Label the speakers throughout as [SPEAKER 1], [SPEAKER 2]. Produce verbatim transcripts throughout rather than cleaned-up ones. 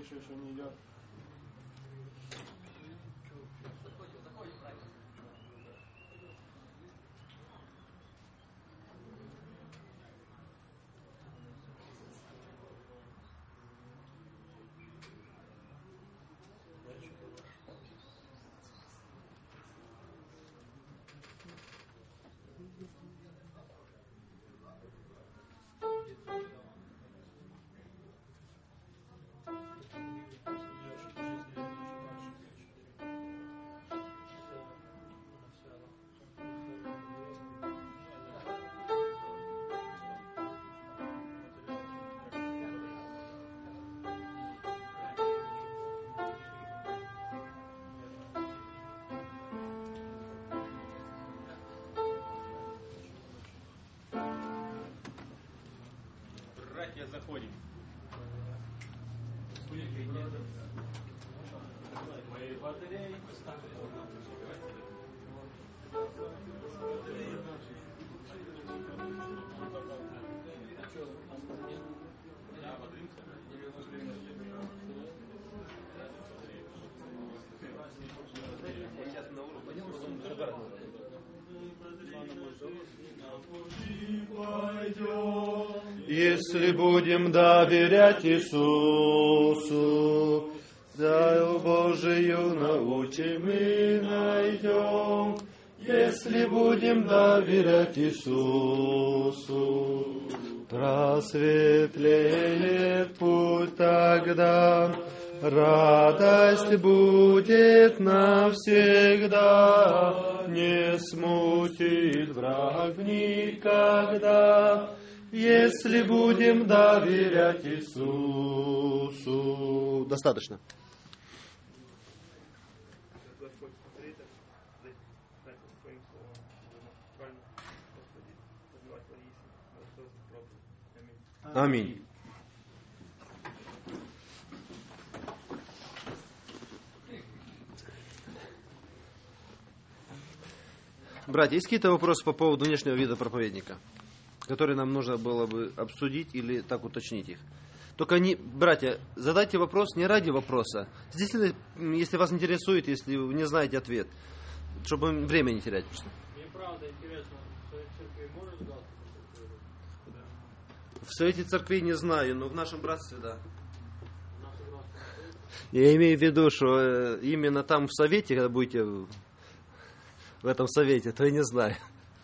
[SPEAKER 1] Миша еще не идет.
[SPEAKER 2] Братья, заходим. Мои батареи.
[SPEAKER 3] Если будем доверять Иисусу, Даю Божию научим и найдем. Если будем доверять Иисусу, просветлеет путь тогда, радость будет навсегда, не смутит враг никогда. Если будем доверять Иисусу. Достаточно. Аминь. Братья, есть какие-то вопросы по поводу внешнего вида проповедника, которые нам нужно было бы обсудить или так уточнить их? Только, не, братья, задайте вопрос не ради вопроса. Здесь, если вас интересует, если вы не знаете ответ, чтобы время не терять просто.
[SPEAKER 1] Мне правда интересно, в Совете Церкви можно с галстуком?
[SPEAKER 3] В Совете Церкви не знаю, но в нашем братстве, да. Я имею в виду, что именно там в Совете, когда будете в этом Совете, то я не знаю.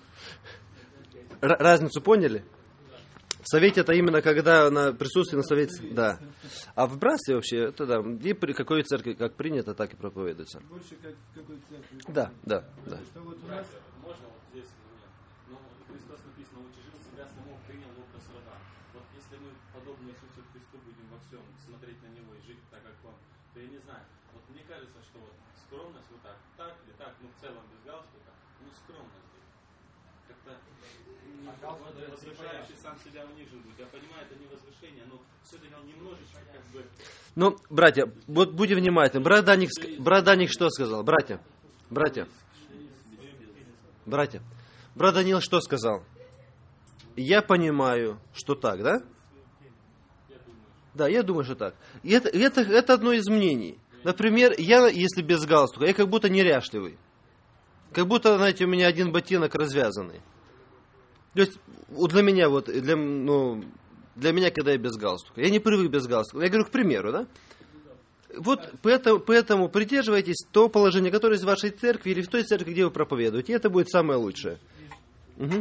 [SPEAKER 3] Р- разницу поняли? В Совете это именно когда на присутствие на Совете, да. А в братстве вообще, это да, и при какой церкви как принято, так и проповедуется.
[SPEAKER 1] Больше как в какой церкви?
[SPEAKER 3] Да, да, да.
[SPEAKER 1] Что вот у нас...
[SPEAKER 2] Можно вот здесь момент? Но Христос написано, утяжил себя самого, принял образ раба. Вот если мы, подобно Иисусу Христу, будем во всем смотреть на Него и жить так, как Он, то я не знаю. Вот мне кажется, что вот скромность вот так, так или так, ну в целом без галстука, ну скромность здесь. Как-то возвышающий сам себя унижен будет. Я понимаю, это не возвышение, но все-таки он немножечко как бы...
[SPEAKER 3] Ну, братья, вот будем внимательны. Брат Даник, брат Даник что сказал? Братья, братья, братья. Брат Данил что сказал? Я понимаю, что так, да? Да, я думаю, что так. И это, это, это одно из мнений. Например, я, если без галстука, я как будто неряшливый. Как будто, знаете, у меня один ботинок развязанный. То есть, вот для меня, вот, для, ну, для меня, когда я без галстука. Я не привык без галстука. Я говорю, к примеру, да? Вот поэтому, поэтому придерживайтесь того положения, которое есть в вашей церкви или в той церкви, где вы проповедуете. И это будет самое лучшее. Угу.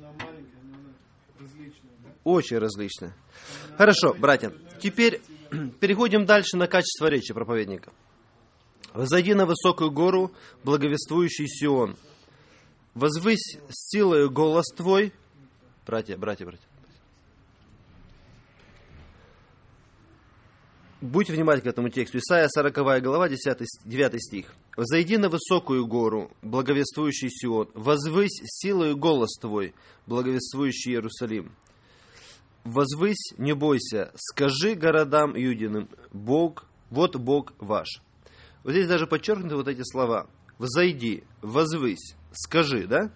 [SPEAKER 3] Очень различное. Хорошо, братья. Теперь переходим дальше на качество речи проповедника. «Взойди на высокую гору, благовествующий Сион. Возвысь силою голос твой». Братья, братья, братья. Будьте внимательны к этому тексту. Исайя сороковая глава, десятый, девятый стих. «Взойди на высокую гору, благовествующий Сион. Возвысь силою голос твой, благовествующий Иерусалим. Возвысь, не бойся, скажи городам Иудиным, Бог, вот Бог ваш». Вот здесь даже подчеркнуты вот эти слова. «Взойди», «возвысь», «скажи», да?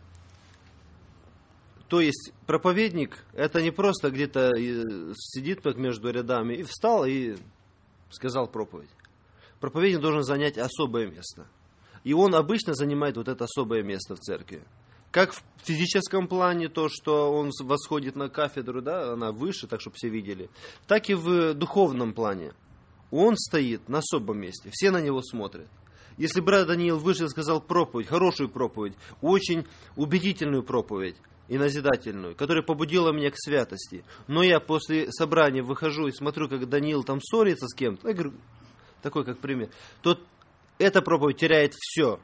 [SPEAKER 3] То есть проповедник, это не просто где-то сидит между рядами и встал и сказал проповедь. Проповедник должен занять особое место. И он обычно занимает вот это особое место в церкви. Как в физическом плане, то, что он восходит на кафедру, да, она выше, так, чтобы все видели, так и в духовном плане. Он стоит на особом месте, все на него смотрят. Если брат Даниил вышел и сказал проповедь, хорошую проповедь, очень убедительную проповедь и назидательную, которая побудила меня к святости, но я после собрания выхожу и смотрю, как Даниил там ссорится с кем-то, я говорю, такой как пример, то эта проповедь теряет все.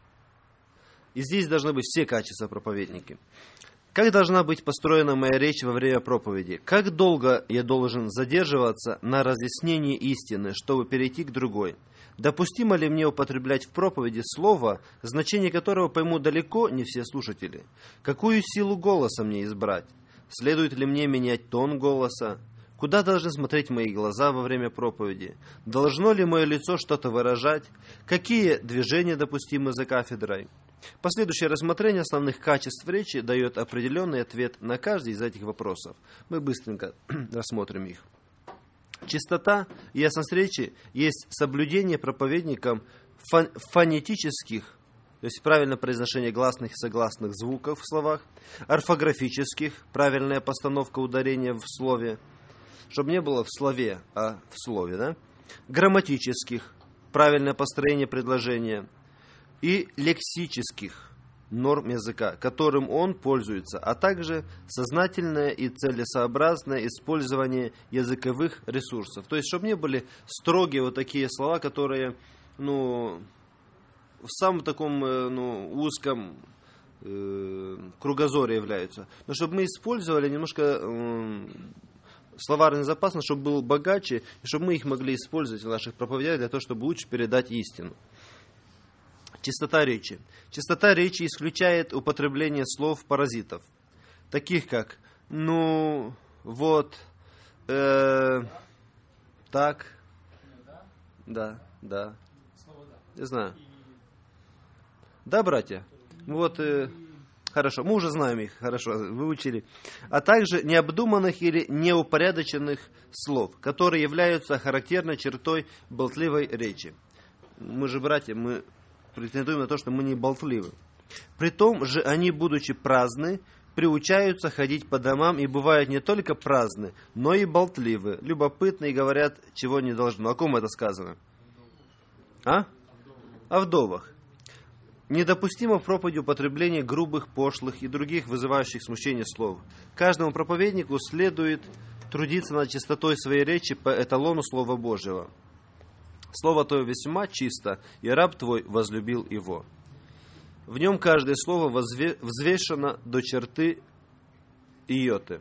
[SPEAKER 3] И здесь должны быть все качества проповедники. Как должна быть построена моя речь во время проповеди? Как долго я должен задерживаться на разъяснении истины, чтобы перейти к другой? Допустимо ли мне употреблять в проповеди слово, значение которого поймут далеко не все слушатели? Какую силу голоса мне избрать? Следует ли мне менять тон голоса? Куда должны смотреть мои глаза во время проповеди? Должно ли мое лицо что-то выражать? Какие движения допустимы за кафедрой? Последующее рассмотрение основных качеств речи дает определенный ответ на каждый из этих вопросов. Мы быстренько рассмотрим их. Чистота и ясность речи есть соблюдение проповедником фон- фонетических, то есть правильное произношение гласных и согласных звуков в словах, орфографических, правильная постановка ударения в слове, чтобы не было в слове, а в слове, да? Грамматических, правильное построение предложения, и лексических норм языка, которым он пользуется, а также сознательное и целесообразное использование языковых ресурсов. То есть, чтобы не были строгие вот такие слова, которые, ну, в самом таком, ну, узком э, кругозоре являются. Но чтобы мы использовали немножко э, словарный запас, чтобы был богаче, и чтобы мы их могли использовать в наших проповедях для того, чтобы лучше передать истину. Чистота речи. Чистота речи исключает употребление слов-паразитов, таких как «ну», «вот», э, «так», «да», «да». Я знаю. Да, братья? Вот, э, хорошо, мы уже знаем их, хорошо, выучили. А также необдуманных или неупорядоченных слов, которые являются характерной чертой болтливой речи. Мы же, братья, мы претендуем на то, что мы не болтливы. Притом же они, будучи праздны, приучаются ходить по домам и бывают не только праздны, но и болтливы, любопытны и говорят, чего не должно. О ком это сказано? А? О вдовах. Недопустимо в проповеди употребление грубых, пошлых и других вызывающих смущение слов. Каждому проповеднику следует трудиться над чистотой своей речи по эталону Слова Божьего. Слово Твое весьма чисто, и раб Твой возлюбил его. В нем каждое слово возве- взвешено до черты иоты.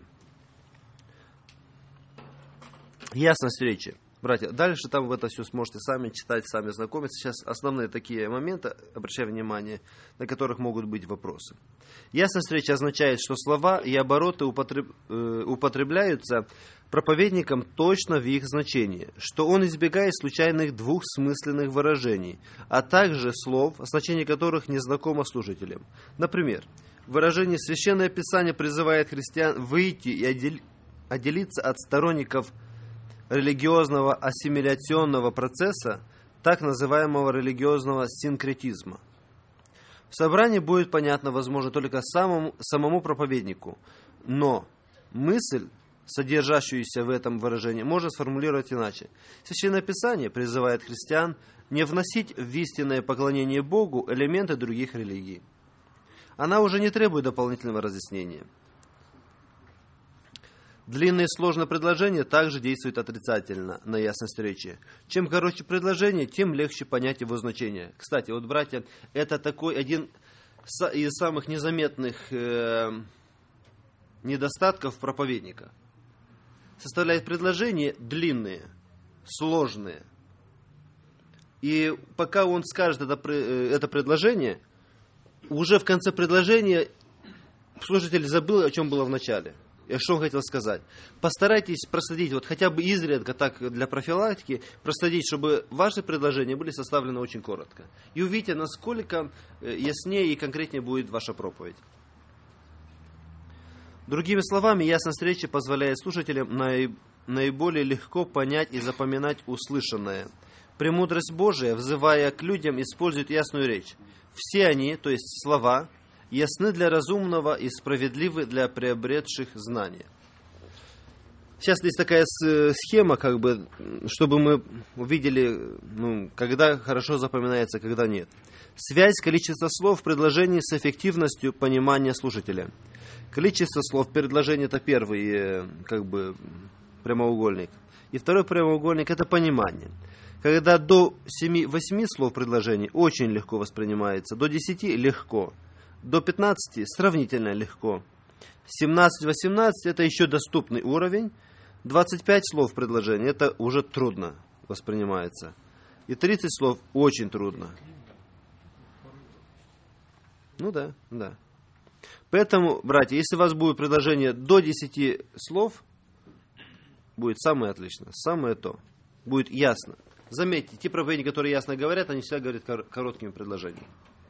[SPEAKER 3] Ясность речи. Братья, дальше там вы это все сможете сами читать, сами знакомиться. Сейчас основные такие моменты, обращаю внимание, на которых могут быть вопросы. Ясность речи означает, что слова и обороты употреб... э, употребляются проповедником точно в их значении, что он избегает случайных двухсмысленных выражений, а также слов, значение которых не знакомо слушателям. Например, выражение «Священное Писание призывает христиан выйти и отдел... отделиться от сторонников религиозного ассимиляционного процесса, так называемого религиозного синкретизма». В собрании будет понятно, возможно, только самому, самому проповеднику, но мысль, содержащуюся в этом выражении, можно сформулировать иначе. Священное Писание призывает христиан не вносить в истинное поклонение Богу элементы других религий. Она уже не требует дополнительного разъяснения. Длинные сложные предложения также действуют отрицательно на ясность речи. Чем короче предложение, тем легче понять его значение. Кстати, вот, братья, это такой один из самых незаметных э, недостатков проповедника. Составляет предложения длинные, сложные. И пока он скажет это, это предложение, уже в конце предложения слушатель забыл, о чем было в начале. И что он хотел сказать. Постарайтесь проследить, вот хотя бы изредка, так для профилактики, проследить, чтобы ваши предложения были составлены очень коротко. И увидите, насколько яснее и конкретнее будет ваша проповедь. Другими словами, ясность речи позволяет слушателям наиболее легко понять и запоминать услышанное. Премудрость Божия, взывая к людям, использует ясную речь. Все они, то есть слова, ясны для разумного и справедливы для приобретших знания. Сейчас есть такая схема, как бы, чтобы мы увидели, ну, когда хорошо запоминается, когда нет. Связь количества слов в предложении с эффективностью понимания слушателя. Количество слов в предложении – это первый, как бы, прямоугольник. И второй прямоугольник – это понимание. Когда до семи-восьми слов в предложении очень легко воспринимается, до десяти – легко, до пятнадцати – сравнительно легко, семнадцать-восемнадцать – это еще доступный уровень, двадцать пять слов в предложении – это уже трудно воспринимается, и тридцать слов очень трудно. Ну да, да. Поэтому, братья, если у вас будет предложение до десяти слов, будет самое отлично, самое то, будет ясно. Заметьте, те проповедники, которые ясно говорят, они всегда говорят кор- короткими предложениями.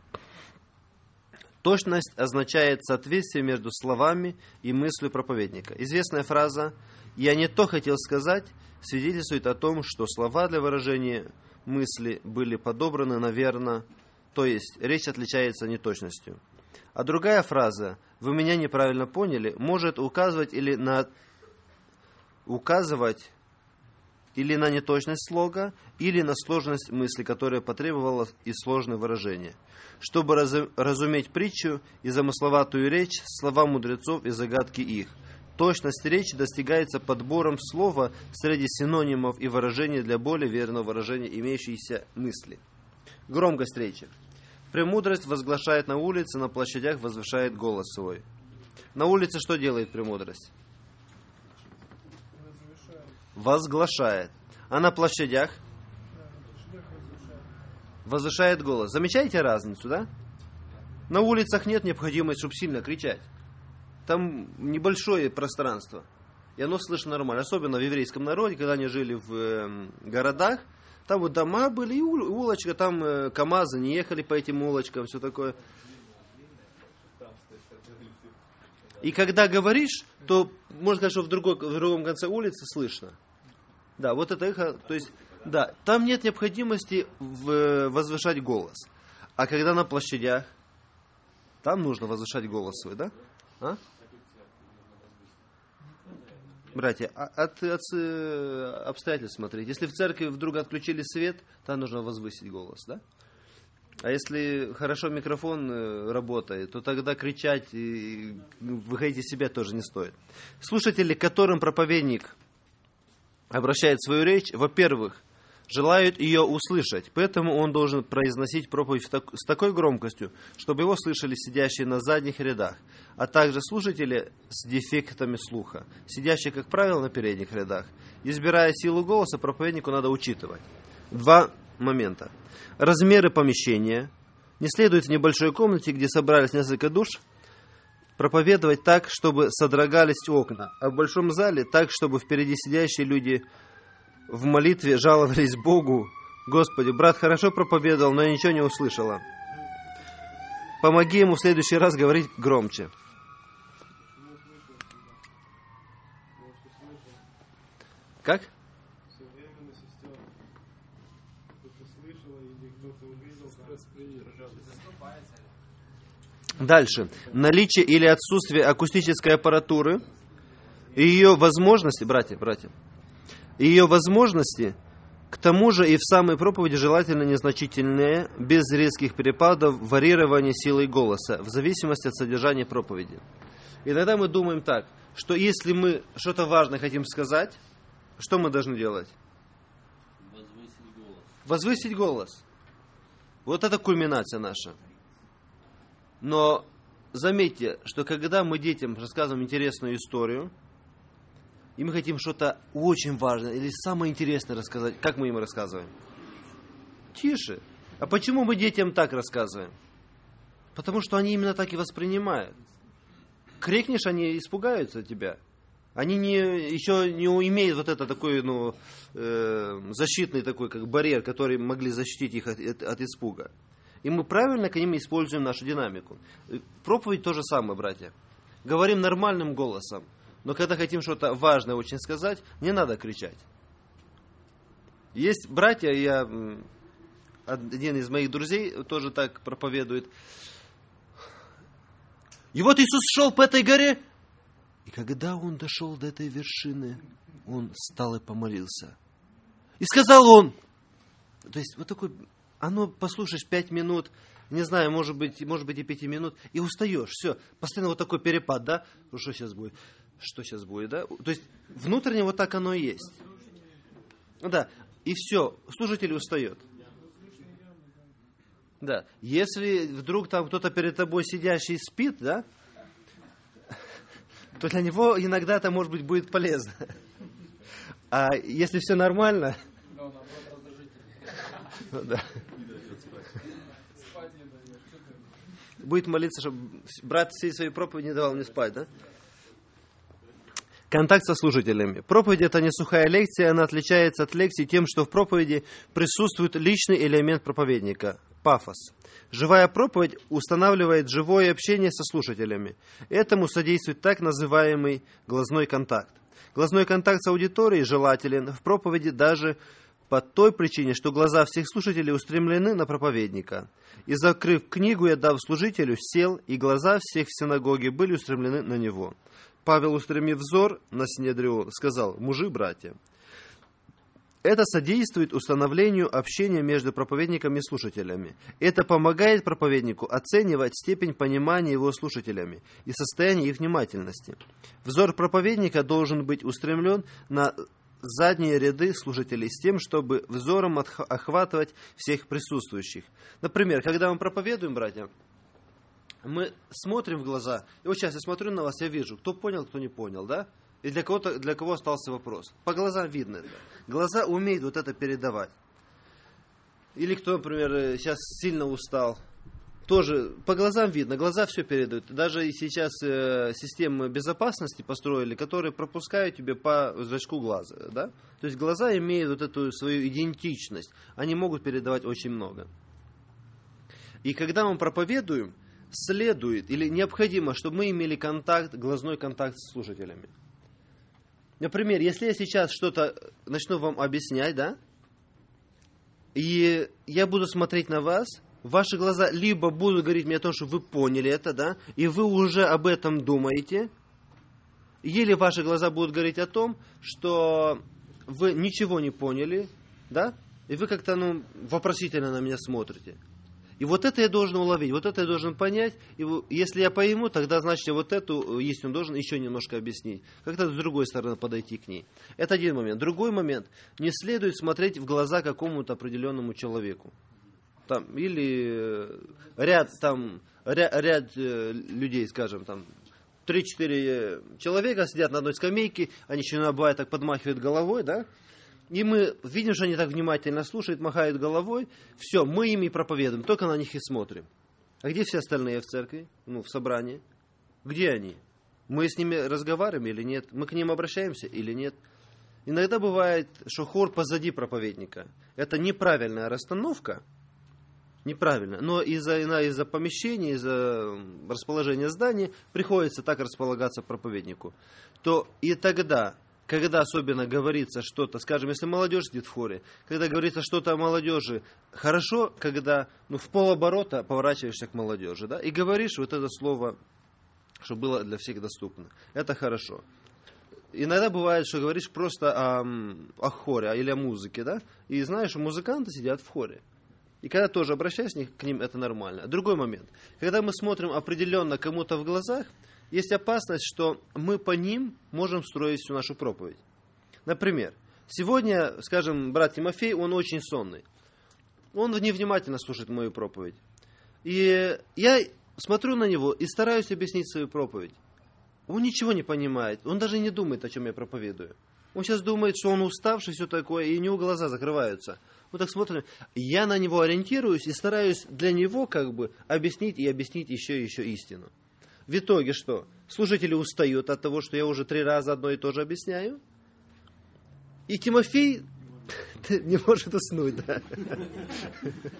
[SPEAKER 3] Точность означает соответствие между словами и мыслью проповедника. Известная фраза «я не то хотел сказать» свидетельствует о том, что слова для выражения мысли были подобраны, наверно, то есть речь отличается неточностью. А другая фраза «вы меня неправильно поняли» может указывать или на, указывать или на неточность слога, или на сложность мысли, которая потребовала и сложное выражение. Чтобы разу, разуметь притчу и замысловатую речь, слова мудрецов и загадки их. Точность речи достигается подбором слова среди синонимов и выражений для более верного выражения имеющейся мысли. Громкость речи. Премудрость возглашает на улице, на площадях возвышает голос свой. На улице что делает премудрость? Возглашает. А на площадях? Возвышает голос. Замечаете разницу, да? На улицах нет необходимости, чтобы сильно кричать. Там небольшое пространство. И оно слышно нормально. Особенно в еврейском народе, когда они жили в э, городах. Там вот дома были и улочка, там э, КамАЗы не ехали по этим улочкам, все такое. И когда говоришь, то можно сказать, что в, другой, в другом конце улицы слышно. Да, вот это эхо, то есть, да, там нет необходимости в, возвышать голос. А когда на площадях, там нужно возвышать голос свой, да? А? Братья, от, от обстоятельств смотреть. Если в церкви вдруг отключили свет, там нужно возвысить голос, да? А если хорошо микрофон работает, то тогда кричать и выходить из себя тоже не стоит. Слушатели, к которым проповедник обращает свою речь, во-первых, желают ее услышать, поэтому он должен произносить проповедь с такой громкостью, чтобы его слышали сидящие на задних рядах, а также слушатели с дефектами слуха, сидящие, как правило, на передних рядах. Избирая силу голоса, проповеднику надо учитывать два момента. Размеры помещения. Не следует в небольшой комнате, где собрались несколько душ, проповедовать так, чтобы содрогались окна, а в большом зале так, чтобы впереди сидящие люди в молитве жаловались Богу: «Господи, брат хорошо проповедовал, но я ничего не услышала. Помоги ему в следующий раз говорить громче». Как? Дальше. Наличие или отсутствие акустической аппаратуры и ее возможности, братья, братья, и ее возможности, к тому же и в самой проповеди желательно незначительные, без резких перепадов, варьирование силой голоса, в зависимости от содержания проповеди. Иногда мы думаем так, что если мы что-то важное хотим сказать, что мы должны делать?
[SPEAKER 2] Возвысить голос.
[SPEAKER 3] Возвысить голос. Вот это кульминация наша. Но заметьте, что когда мы детям рассказываем интересную историю, и мы хотим что-то очень важное или самое интересное рассказать, как мы им рассказываем? Тише. А почему мы детям так рассказываем? Потому что они именно так и воспринимают. Крикнешь, они испугаются тебя. Они не, еще не имеют вот это такой, ну, э, защитный такой, как барьер, который могли защитить их от, от, от испуга. И мы правильно к ним используем нашу динамику. Проповедь то же самое, братья. Говорим нормальным голосом. Но когда хотим что-то важное очень сказать, не надо кричать. Есть братья, я, один из моих друзей тоже так проповедует. И вот Иисус шел по этой горе, и когда он дошел до этой вершины, он встал и помолился. И сказал он, то есть вот такой, оно, послушаешь пять минут, не знаю, может быть, может быть и пяти минут, и устаешь, все, постоянно вот такой перепад, да, ну что сейчас будет, что сейчас будет, да, то есть внутренне вот так оно и есть, да, и все, слушатель устает, да, если вдруг там кто-то перед тобой сидящий спит, да, то для него иногда это, может быть, будет полезно, а если все нормально, да. Будет молиться, чтобы брат всей своей проповеди не давал мне спать, да? Контакт со слушателями. Проповедь – это не сухая лекция, она отличается от лекции тем, что в проповеди присутствует личный элемент проповедника – пафос. Живая проповедь устанавливает живое общение со слушателями. Этому содействует так называемый глазной контакт. Глазной контакт с аудиторией желателен в проповеди даже по той причине, что глаза всех слушателей устремлены на проповедника. И, закрыв книгу и отдав служителю, сел, и глаза всех в синагоге были устремлены на него. Павел, устремив взор на Синедрион, сказал: «Мужи, братья». Это содействует установлению общения между проповедником и слушателями. Это помогает проповеднику оценивать степень понимания его слушателями и состояние их внимательности. Взор проповедника должен быть устремлен на задние ряды слушателей с тем, чтобы взором охватывать всех присутствующих. Например, когда мы проповедуем, братья, мы смотрим в глаза, и вот сейчас я смотрю на вас, я вижу, кто понял, кто не понял, да? И для кого-то, для кого остался вопрос. По глазам видно это. Глаза умеют вот это передавать. Или кто, например, сейчас сильно устал, тоже по глазам видно, глаза все передают. Даже сейчас э, системы безопасности построили, которые пропускают тебе по зрачку глаза. Да? То есть глаза имеют вот эту свою идентичность. Они могут передавать очень много. И когда мы проповедуем, следует или необходимо, чтобы мы имели контакт, глазной контакт с слушателями. Например, если я сейчас что-то начну вам объяснять, да, и я буду смотреть на вас, ваши глаза либо будут говорить мне о том, что вы поняли это, да, и вы уже об этом думаете, или ваши глаза будут говорить о том, что вы ничего не поняли, да, и вы как-то, ну, вопросительно на меня смотрите. И вот это я должен уловить, вот это я должен понять. И если я пойму, тогда, значит, я вот эту истину должен еще немножко объяснить. Как-то с другой стороны подойти к ней. Это один момент. Другой момент. Не следует смотреть в глаза какому-то определенному человеку. Там, или ряд, там, ряд, ряд людей, скажем, там, три-четыре человека сидят на одной скамейке, они еще иногда бывает так подмахивают головой, да? И мы видим, что они так внимательно слушают, махают головой. Все, мы им и проповедуем, только на них и смотрим. А где все остальные в церкви, ну, в собрании? Где они? Мы с ними разговариваем или нет? Мы к ним обращаемся или нет? Иногда бывает, что хор позади проповедника. Это неправильная расстановка, неправильно. Но из-за, из-за помещения, из-за расположения здания приходится так располагаться проповеднику. То и тогда... Когда особенно говорится что-то, скажем, если молодежь сидит в хоре, когда говорится что-то о молодежи, хорошо, когда ну, в полоборота поворачиваешься к молодежи, да, и говоришь вот это слово, чтобы было для всех доступно. Это хорошо. Иногда бывает, что говоришь просто о, о хоре или о музыке, да, и знаешь, музыканты сидят в хоре. И когда тоже обращаешься к ним, это нормально. Другой момент. Когда мы смотрим определенно кому-то в глазах, есть опасность, что мы по ним можем строить всю нашу проповедь. Например, сегодня, скажем, брат Тимофей, он очень сонный. Он невнимательно слушает мою проповедь. И я смотрю на него и стараюсь объяснить свою проповедь. Он ничего не понимает, он даже не думает, о чем я проповедую. Он сейчас думает, что он уставший, все такое, и у него глаза закрываются. Вот так смотрим. Я на него ориентируюсь и стараюсь для него как бы объяснить и объяснить еще и еще истину. В итоге что? Слушатели устают от того, что я уже три раза одно и то же объясняю. И Тимофей не может уснуть. Да?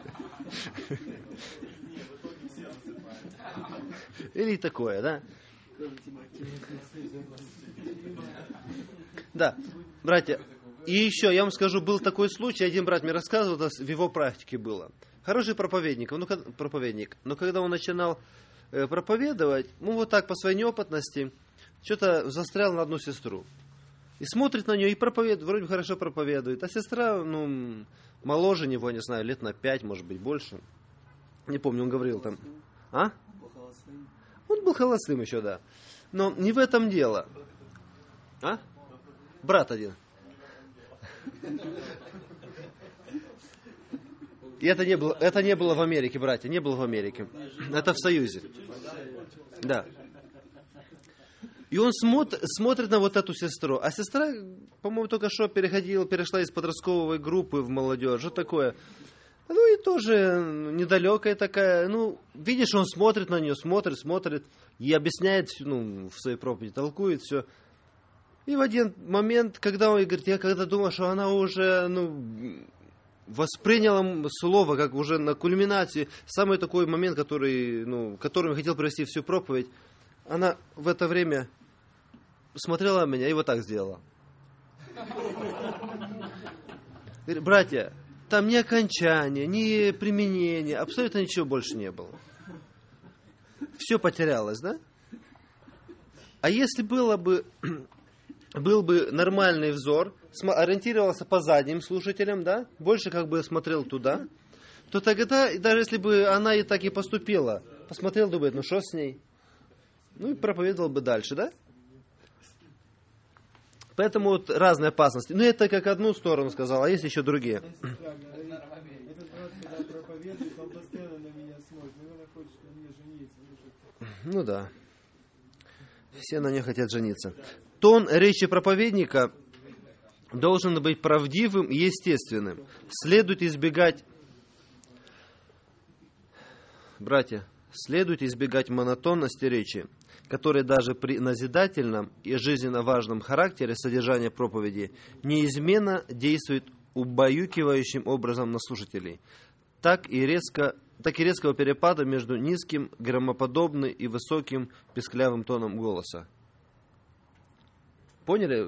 [SPEAKER 3] Или такое, да? Да, братья, и еще я вам скажу, был такой случай, один брат мне рассказывал, это в его практике было. Хороший проповедник, ну, проповедник, но когда он начинал э, проповедовать, ну вот так по своей неопытности, что-то застрял на одну сестру. И смотрит на нее и проповедует, вроде бы хорошо проповедует, а сестра, ну, моложе него, не знаю, лет на пять, может быть, больше. Не помню, он говорил там. А? Он был холостым еще, да. Но не в этом дело. А? Брат один. И это не было, это не было в Америке, братья, не было в Америке. Это в Союзе. Да. И он смотр, смотрит на вот эту сестру. А сестра, по-моему, только что переходила, перешла из подростковой группы в молодежь. Что такое? Ну и тоже недалекая такая. Ну, видишь, он смотрит на нее, смотрит, смотрит. И объясняет, ну, в своей проповеди, толкует все. И в один момент, когда он говорит, я когда думал, что она уже, ну, восприняла слово, как уже на кульминации, самый такой момент, который, ну, которым я хотел провести всю проповедь, она в это время смотрела на меня и вот так сделала. Говорит, братья, там ни окончания, ни применения, абсолютно ничего больше не было. Все потерялось, да? А если было бы, был бы нормальный взор, ориентировался по задним слушателям, да, больше как бы смотрел туда, то тогда, даже если бы она и так и поступила, посмотрел, думает, ну что с ней? Ну и проповедовал бы дальше, да? Поэтому вот разные опасности. Ну это как одну сторону сказал, а есть еще другие.
[SPEAKER 1] Этот брат, когда проповедует, он постоянно на меня смотрит. Наверное, хочет на мне жениться.
[SPEAKER 3] Ну да. Все на нее хотят жениться. Тон речи проповедника должен быть правдивым и естественным. Следует избегать, братья, следует избегать монотонности речи, которая даже при назидательном и жизненно важном характере содержания проповеди неизменно действует убаюкивающим образом на слушателей, так и, резко, так и резкого перепада между низким, громоподобным и высоким песклявым тоном голоса. Поняли?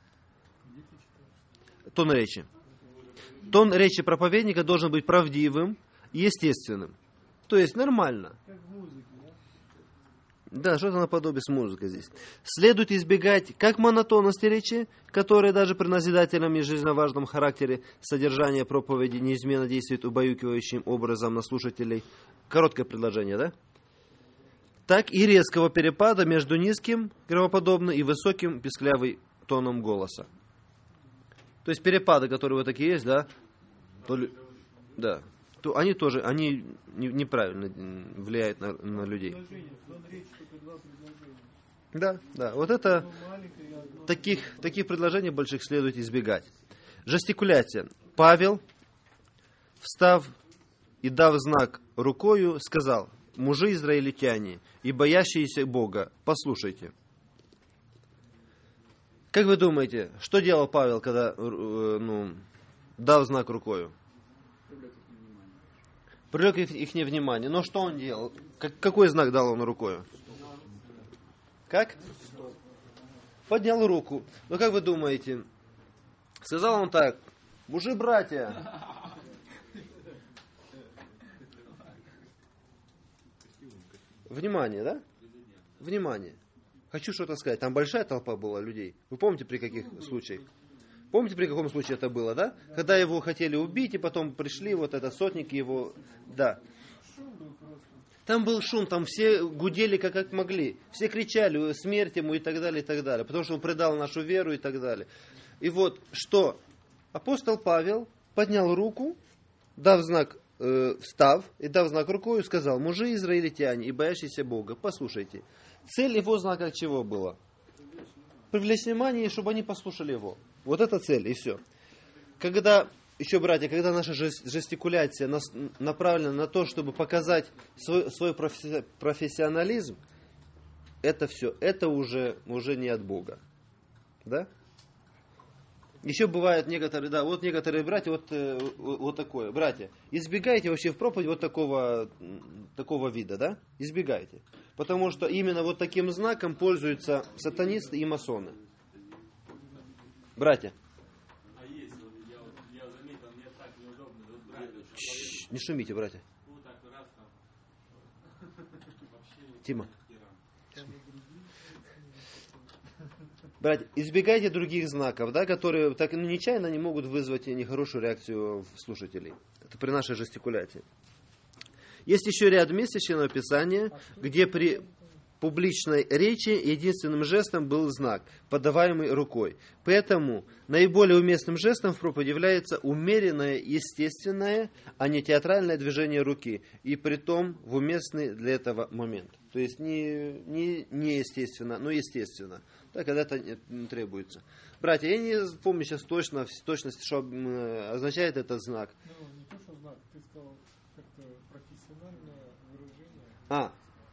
[SPEAKER 3] Тон речи. Тон речи проповедника должен быть правдивым и естественным. То есть нормально.
[SPEAKER 1] Как в музыке, да?
[SPEAKER 3] Да, что-то наподобие с музыкой здесь. Следует избегать как монотонности речи, которая даже при назидательном и жизненно важном характере содержания проповеди неизменно действует убаюкивающим образом на слушателей. Короткое предложение, да? Так и резкого перепада между низким, громоподобным, и высоким, песклявым тоном голоса. То есть перепады, которые вот такие есть, да? То ли, да. То они тоже, они неправильно влияют на, на людей. Да, да. Вот это таких, таких предложений больших следует избегать. Жестикуляция. Павел, встав и дав знак рукою, сказал: мужи израильтяне и боящиеся Бога, послушайте. Как вы думаете, что делал Павел, когда ну, дал знак рукою? Привлек их, их внимание. Но что он делал? Как, какой знак дал он рукою? Как? Поднял руку. Ну как вы думаете? Сказал он так: мужи, братья. Внимание, да? Внимание. Хочу что-то сказать. Там большая толпа была людей. Вы помните, при каких случаях? Помните, при каком случае это было, да? Когда его хотели убить, и потом пришли вот это сотники его... Да. Там был шум, там все гудели как, как могли. Все кричали: смерть ему и так далее, и так далее. Потому что он предал нашу веру и так далее. И вот что? Апостол Павел поднял руку, дав знак, э, встав, и дав знак рукой, сказал: мужи израильтяне и боящиеся Бога, послушайте. Цель его знака чего была? Привлечь внимание, чтобы они послушали его. Вот это цель, и все. Когда, еще, братья, когда наша жестикуляция нас, направлена на то, чтобы показать свой, свой профи, профессионализм, это все, это уже, уже не от Бога. Да? Еще бывают некоторые, да, вот некоторые братья, вот, э, вот такое, братья, избегайте вообще в проповедь вот такого, такого вида, да, избегайте. Потому что именно вот таким знаком пользуются сатанисты и масоны. Братья.
[SPEAKER 2] А есть, вот я, вот, я заметил, мне так неудобно, вот братья,
[SPEAKER 3] Чш, не шумите, братья.
[SPEAKER 2] вот так раз там, вообще...
[SPEAKER 3] Тима.
[SPEAKER 2] Иран.
[SPEAKER 3] Братья, избегайте других знаков, да, которые так ну, нечаянно не могут вызвать нехорошую реакцию слушателей. Это при нашей жестикуляции. Есть еще ряд мест Священного Писания, где при публичной речи единственным жестом был знак, подаваемый рукой. Поэтому наиболее уместным жестом в проповеди является умеренное, естественное, а не театральное движение руки. И притом в уместный для этого момент. То есть не, не, не естественно, но естественно. Да, когда это не требуется. Братья, я не помню сейчас точно, в точности, что означает этот знак.
[SPEAKER 1] Ну, не то, что знак, ты сказал как-то профессиональное выражение.
[SPEAKER 3] А,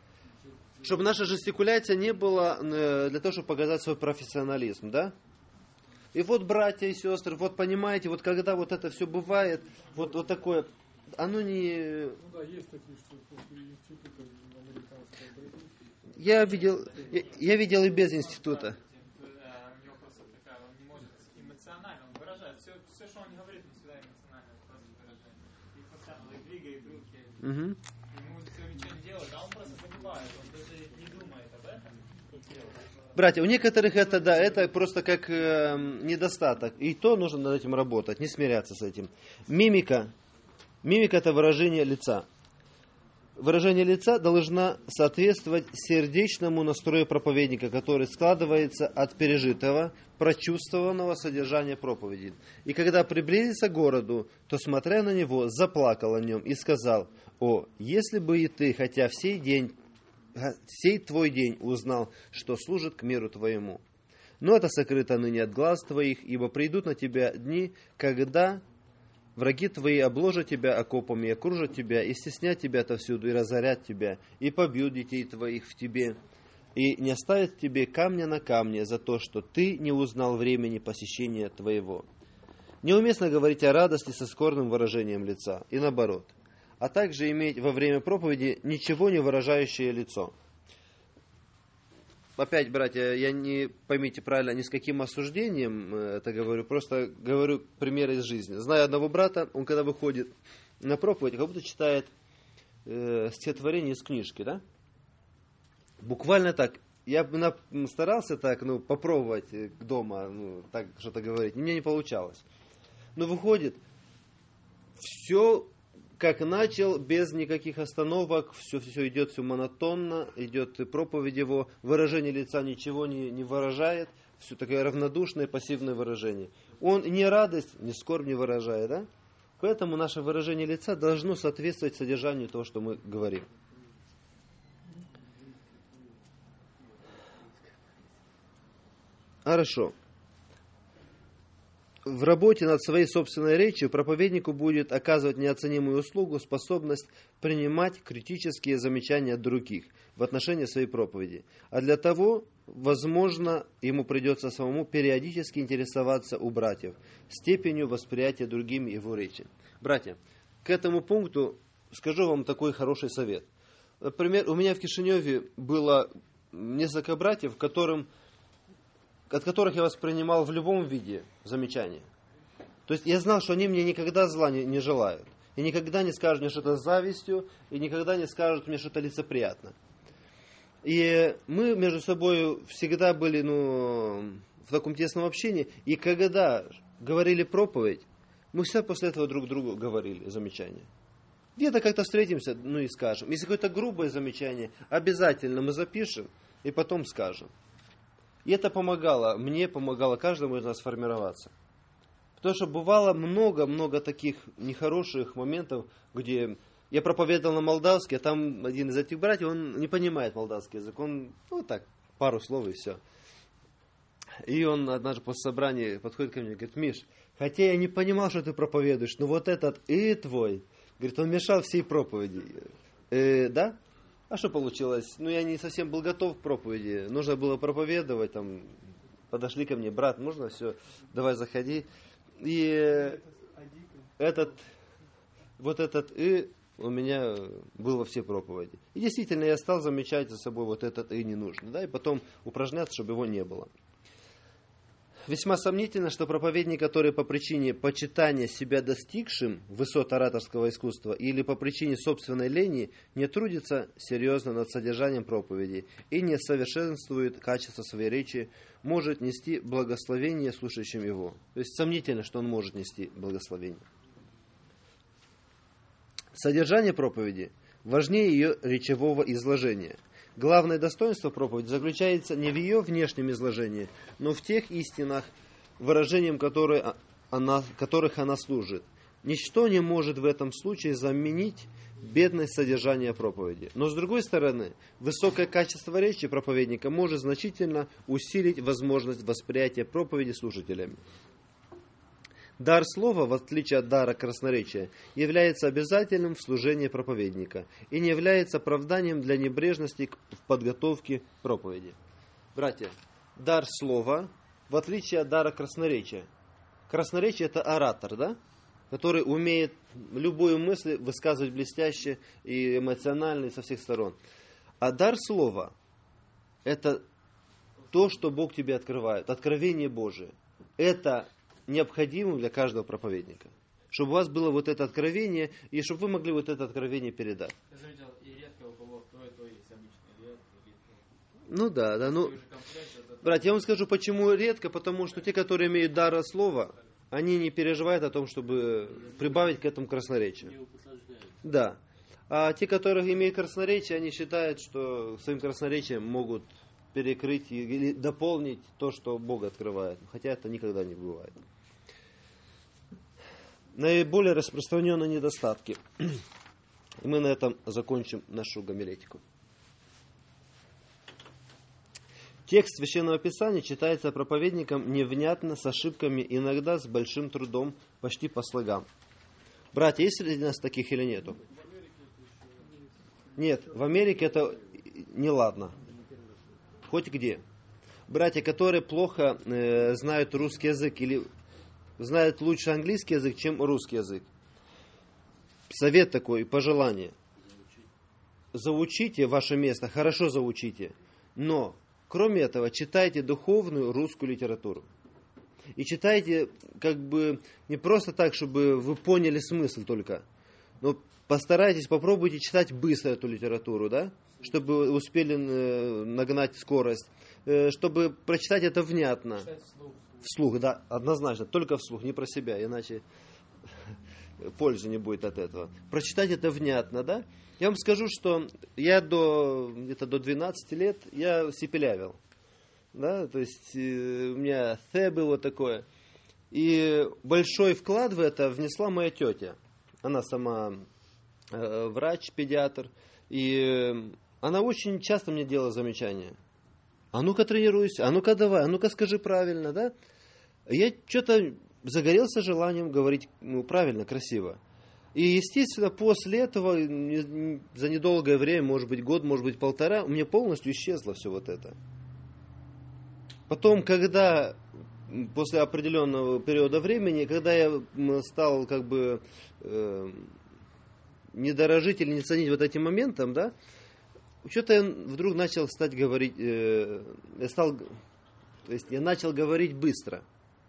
[SPEAKER 3] чтобы наша жестикуляция не была для того, чтобы показать свой профессионализм, да? И вот, братья и сестры, вот понимаете, вот когда вот это все бывает, вот, вот такое, оно не...
[SPEAKER 1] Ну да, есть такие, что после института американского брата.
[SPEAKER 3] Я видел, я, я видел и без института.
[SPEAKER 4] У него просто такая, он не может эмоционально, он выражает. Все, все, что он говорит, он всегда эмоционально, просто выражение. И постоянно и двигает руки.
[SPEAKER 3] Угу.
[SPEAKER 4] Ему все ничего не делает, а он просто забывает, он даже не думает об этом, что делает.
[SPEAKER 3] Братья, у некоторых это, да, это просто как э, недостаток. И то нужно над этим работать, не смиряться с этим. Мимика. Мимика – это выражение лица. Выражение лица должна соответствовать сердечному настрою проповедника, который складывается от пережитого, прочувствованного содержания проповеди. И когда приблизился к городу, то, смотря на него, заплакал о нем и сказал: «О, если бы и ты, хотя всей день, всей твой день узнал, что служит к миру твоему. Но это сокрыто ныне от глаз твоих, ибо придут на тебя дни, когда... враги твои обложат тебя окопами, окружат тебя, и стеснят тебя отовсюду, и разорят тебя, и побьют детей твоих в тебе, и не оставят тебе камня на камне за то, что ты не узнал времени посещения твоего». Неуместно говорить о радости со скорбным выражением лица, и наоборот, а также иметь во время проповеди ничего не выражающее лицо. Опять, братья, я не, поймите правильно, ни с каким осуждением это говорю, просто говорю примеры из жизни. Знаю одного брата, он когда выходит на проповедь, как будто читает э, стихотворение из книжки, да? Буквально так. Я бы старался так, ну, попробовать дома, ну, так что-то говорить, мне не получалось. Но выходит, все... как начал, без никаких остановок, все, все идет, все монотонно, идет проповедь его, выражение лица ничего не, не выражает, все такое равнодушное, пассивное выражение. Он ни радость, ни скорбь не выражает, да? Поэтому наше выражение лица должно соответствовать содержанию того, что мы говорим. Хорошо. В работе над своей собственной речью проповеднику будет оказывать неоценимую услугу способность принимать критические замечания других в отношении своей проповеди. А для того, возможно, ему придется самому периодически интересоваться у братьев степенью восприятия другими его речи. Братья, к этому пункту скажу вам такой хороший совет. Например, у меня в Кишиневе было несколько братьев, которым... от которых я воспринимал в любом виде замечания. То есть я знал, что они мне никогда зла не, не желают. И никогда не скажут мне что-то с завистью, и никогда не скажут мне что-то лицеприятно. И мы между собой всегда были ну, в таком тесном общении. И когда говорили проповедь, мы всегда после этого друг другу говорили замечания. Где-то как-то встретимся, ну и скажем. Если какое-то грубое замечание, обязательно мы запишем и потом скажем. И это помогало, мне помогало каждому из нас формироваться. Потому что бывало много-много таких нехороших моментов, где я проповедовал на молдавский, а там один из этих братьев, он не понимает молдавский язык. Он, ну так, пару слов и все. И он однажды после собрания подходит ко мне и говорит: Миш, хотя я не понимал, что ты проповедуешь, но вот этот «и» твой, говорит, он мешал всей проповеди. Э, да? А что получилось? Ну, я не совсем был готов к проповеди. Нужно было проповедовать, там, подошли ко мне, брат, можно все, давай заходи. И этот, вот этот «и» у меня был во все проповеди. И действительно, я стал замечать за собой вот этот «и» не нужно, да, и потом упражняться, чтобы его не было. Весьма сомнительно, что проповедник, который по причине почитания себя достигшим высот ораторского искусства или по причине собственной лени не трудится серьезно над содержанием проповеди и не совершенствует качество своей речи, может нести благословение слушающим его. То есть сомнительно, что он может нести благословение. Содержание проповеди важнее ее речевого изложения. Главное достоинство проповеди заключается не в ее внешнем изложении, но в тех истинах, выражением которые она, которых она служит. Ничто не может в этом случае заменить бедность содержания проповеди. Но с другой стороны, высокое качество речи проповедника может значительно усилить возможность восприятия проповеди слушателями. Дар слова, в отличие от дара красноречия, является обязательным в служении проповедника и не является оправданием для небрежности в подготовке проповеди. Братья, дар слова, в отличие от дара красноречия. Красноречие – это оратор, да? Который умеет любую мысль высказывать блестяще и эмоционально, и со всех сторон. А дар слова – это то, что Бог тебе открывает, откровение Божие. Это необходимым для каждого проповедника. Чтобы у вас было вот это откровение, и чтобы вы могли вот это откровение передать.
[SPEAKER 5] Я заметил, и редко у кого то и то есть обычный лет.
[SPEAKER 3] Ну да, да, ну... Братья, я вам скажу, почему редко, потому что те, которые имеют дар слова, они не переживают о том, чтобы прибавить к этому красноречию. Да. А те, которые имеют красноречие, они считают, что своим красноречием могут перекрыть или дополнить то, что Бог открывает. Хотя это никогда не бывает. Наиболее распространенные недостатки. И мы на этом закончим нашу гомилетику. Текст Священного Писания читается проповедником невнятно, с ошибками, иногда с большим трудом, почти по слогам. Братья, есть среди нас таких или нету? Нет, в Америке это неладно. Хоть где. Братья, которые плохо э, знают русский язык или знают лучше английский язык, чем русский язык. Совет такой, пожелание. Заучите ваше место, хорошо заучите. Но, кроме этого, читайте духовную русскую литературу. И читайте как бы не просто так, чтобы вы поняли смысл только. Но постарайтесь, попробуйте читать быстро эту литературу, да? Чтобы успели нагнать скорость. Чтобы прочитать это внятно.
[SPEAKER 5] Вслух.
[SPEAKER 3] Вслух, да, однозначно. Только вслух, не про себя, иначе пользы не будет от этого. Прочитать это внятно, да? Я вам скажу, что я до, где-то до двенадцати лет я сипелявил. Да? То есть у меня «th» было такое. И большой вклад в это внесла моя тетя. Она сама э, врач, педиатр. И она очень часто мне делала замечания. А ну-ка тренируйся, а ну-ка давай, а ну-ка скажи правильно, да? Я что-то загорелся желанием говорить ну, правильно, красиво. И, естественно, после этого, за недолгое время, может быть год, может быть полтора, у меня полностью исчезло все вот это. Потом, когда, после определенного периода времени, когда я стал как бы э, не дорожить или не ценить вот этим моментом, да, что-то я вдруг начал стать говорить, э, я стал, то есть я начал говорить быстро.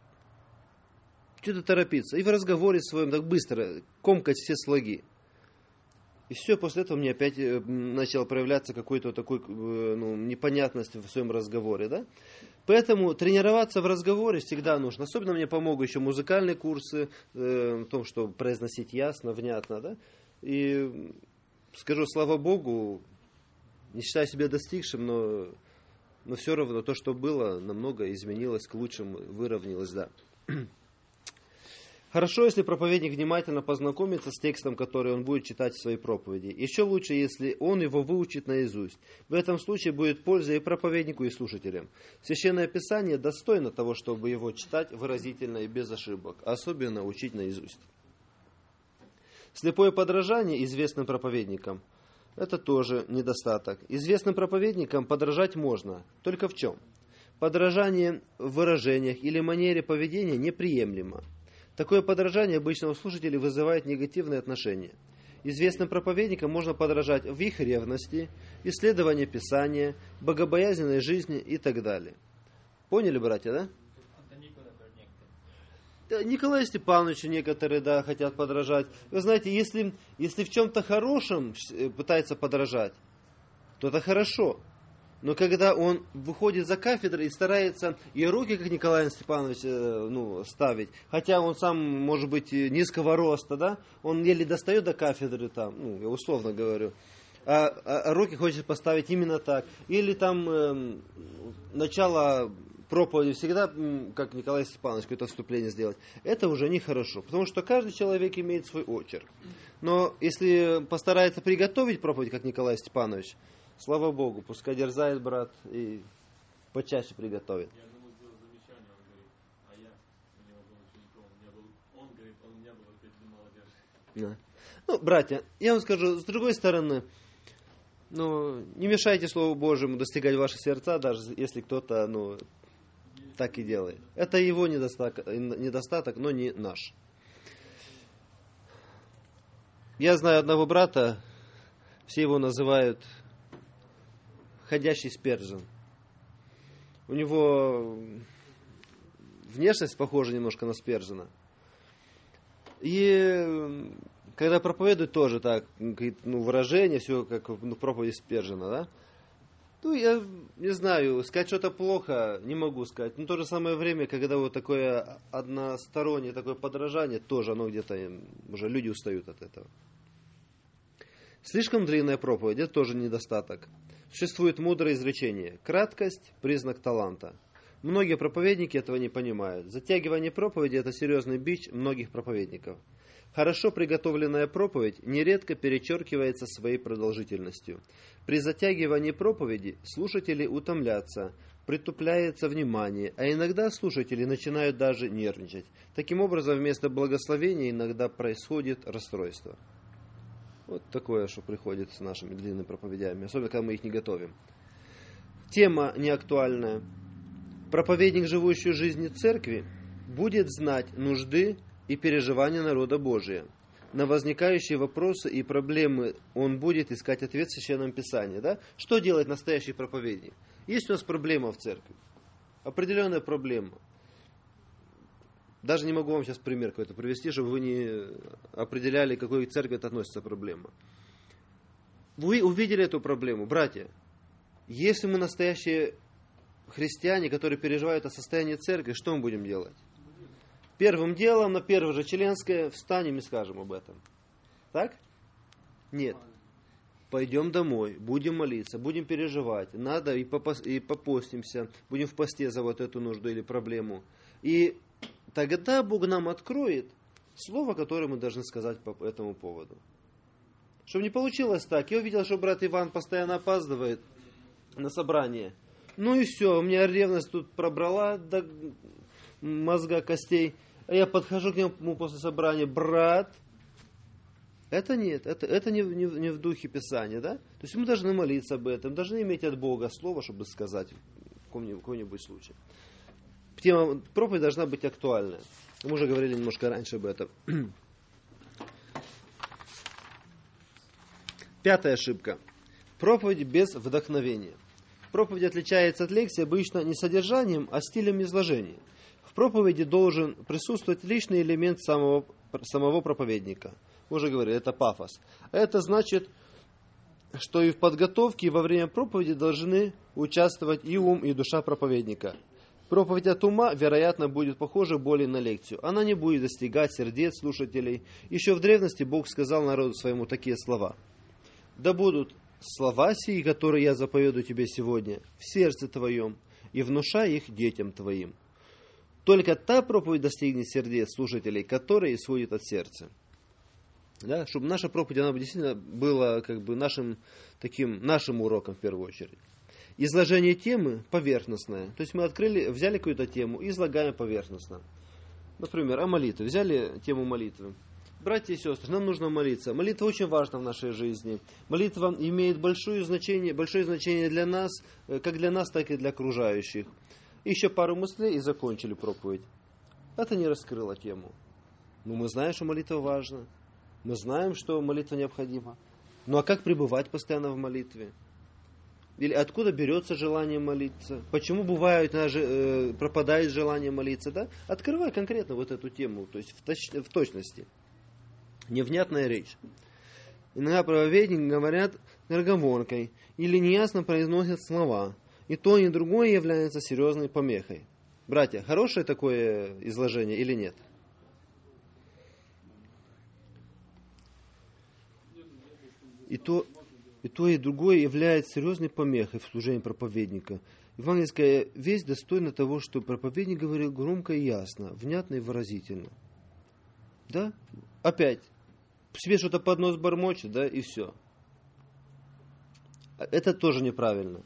[SPEAKER 3] Что-то торопиться. И в разговоре своем так быстро комкать все слоги. И все, после этого мне опять начал проявляться какой-то такой ну, непонятность в своем разговоре. Да? Поэтому тренироваться в разговоре всегда нужно. Особенно мне помогут еще музыкальные курсы, э, в том, чтобы произносить ясно, внятно. Да? И скажу, слава Богу, не считаю себя достигшим, но, но все равно то, что было, намного изменилось к лучшему, выровнялось. Да. Хорошо, если проповедник внимательно познакомится с текстом, который он будет читать в своей проповеди. Еще лучше, если он его выучит наизусть. В этом случае будет польза и проповеднику, и слушателям. Священное Писание достойно того, чтобы его читать выразительно и без ошибок, а особенно учить наизусть. Слепое подражание известным проповедникам – это тоже недостаток. Известным проповедникам подражать можно, только в чем? Подражание в выражениях или манере поведения неприемлемо. Такое подражание обычно у слушателей вызывает негативные отношения. Известным проповедникам можно подражать в их ревности, исследовании Писания, богобоязненной жизни и так далее. Поняли, братья, да? Да, Николаю Степановичу некоторые, да, хотят подражать. Вы знаете, если, если в чем-то хорошем пытается подражать, то это хорошо. Но когда он выходит за кафедру и старается и руки, как Николай Степанович, ну, ставить, хотя он сам, может быть, низкого роста, да, он еле достает до кафедры, там, ну, я условно говорю, а, а руки хочет поставить именно так. Или там э, начало проповеди всегда, как Николай Степанович, какое-то вступление сделать. Это уже нехорошо, потому что каждый человек имеет свой очерк. Но если постарается приготовить проповедь, как Николай Степанович, слава Богу, пускай дерзает брат и почаще приготовит.
[SPEAKER 2] Я думаю, сделал замечание, он говорит, а я у него был учеником, у меня был, он говорит, он у меня был опять молодежь.
[SPEAKER 3] Да. Ну, братья, я вам скажу, с другой стороны, ну, не мешайте Слову Божьему достигать ваши сердца, даже если кто-то, ну, так и делает. Это его недостаток, недостаток, но не наш. Я знаю одного брата, все его называют ходящий Спержен. У него внешность похожа немножко на Спержена. И когда проповедует, тоже так, ну, выражение, все как ну, проповедь Спержена, да? Ну, я не знаю, сказать что-то плохо не могу сказать. Но в то же самое время, когда вот такое одностороннее такое подражание, тоже оно где-то, уже люди устают от этого. Слишком длинная проповедь – это тоже недостаток. Существует мудрое изречение: краткость – признак таланта. Многие проповедники этого не понимают. Затягивание проповеди – это серьезный бич многих проповедников. Хорошо приготовленная проповедь нередко перечеркивается своей продолжительностью. При затягивании проповеди слушатели утомлятся, притупляется внимание, а иногда слушатели начинают даже нервничать. Таким образом, вместо благословения иногда происходит расстройство. Вот такое, что приходит с нашими длинными проповедями, особенно когда мы их не готовим. Тема неактуальная. Проповедник, живущий жизнью церкви, будет знать нужды и переживания народа Божия. На возникающие вопросы и проблемы он будет искать ответ в Священном Писании. Да? Что делает настоящий проповедник? Есть у нас проблема в церкви. Определенная проблема. Даже не могу вам сейчас пример какой-то привести, чтобы вы не определяли, к какой церкви это относится проблема. Вы увидели эту проблему, братья. Если мы настоящие христиане, которые переживают о состоянии церкви, что мы будем делать? Первым делом на первое же Членское встанем и скажем об этом. Так? Нет. Пойдем домой, будем молиться, будем переживать. Надо и, попос, и попостимся, будем в посте за вот эту нужду или проблему. И тогда Бог нам откроет слово, которое мы должны сказать по этому поводу. Чтобы не получилось так. Я увидел, что брат Иван постоянно опаздывает на собрание. Ну и все, у меня ревность тут пробрала до мозга костей. А я подхожу к нему после собрания: брат, это нет, это, это не, не, не в духе Писания, да? То есть мы должны молиться об этом, должны иметь от Бога слово, чтобы сказать в каком-нибудь, в каком-нибудь случае. Тема проповеди должна быть актуальная. Мы уже говорили немножко раньше об этом. Пятая ошибка. Проповедь без вдохновения. Проповедь отличается от лекции обычно не содержанием, а стилем изложения. В проповеди должен присутствовать личный элемент самого, самого проповедника. Мы уже говорили, это пафос. Это значит, что и в подготовке, и во время проповеди должны участвовать и ум, и душа проповедника. Проповедь от ума, вероятно, будет похожа более на лекцию. Она не будет достигать сердец слушателей. Еще в древности Бог сказал народу своему такие слова: «Да будут слова сии, которые я заповедую тебе сегодня, в сердце твоем, и внушай их детям твоим». Только та проповедь достигнет сердец слушателей, которые исходят от сердца. Да, чтобы наша проповедь, она действительно была как бы нашим, таким, нашим уроком в первую очередь. Изложение темы поверхностное. То есть мы открыли, взяли какую-то тему и излагаем поверхностно. Например, о молитве. Взяли тему молитвы. Братья и сестры, нам нужно молиться. Молитва очень важна в нашей жизни. Молитва имеет большое значение, большое значение для нас, как для нас, так и для окружающих. Еще пару мыслей и закончили проповедь. Это не раскрыло тему. Ну, мы знаем, что молитва важна. Мы знаем, что молитва необходима. Ну, а как пребывать постоянно в молитве? Или откуда берется желание молиться? Почему бывает, э, пропадает желание молиться? Да? Открывай конкретно вот эту тему, то есть в, точ, в точности. Невнятная речь. Иногда проповедники говорят скороговоркой или неясно произносят слова. И то, и другое является серьезной помехой. Братья, хорошее такое изложение или нет? И то, и то, и другое является серьезной помехой в служении проповедника. Евангельская весть достойна того, что проповедник говорил громко и ясно, внятно и выразительно. Да? Опять. Себе что-то под нос бормочет, да, и все. Это тоже неправильно.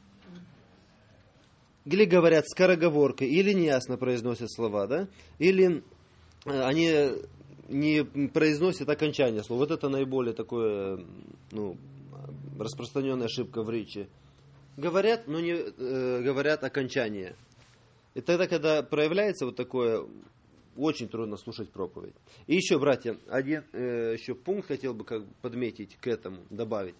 [SPEAKER 3] Или говорят скороговоркой, или неясно произносят слова, да, или они не произносят окончание слова. Вот это наиболее такое, ну, распространенная ошибка в речи. Говорят, но не э, говорят окончание. И тогда, когда проявляется вот такое, очень трудно слушать проповедь. И еще, братья, один э, еще пункт хотел бы как бы подметить к этому, добавить.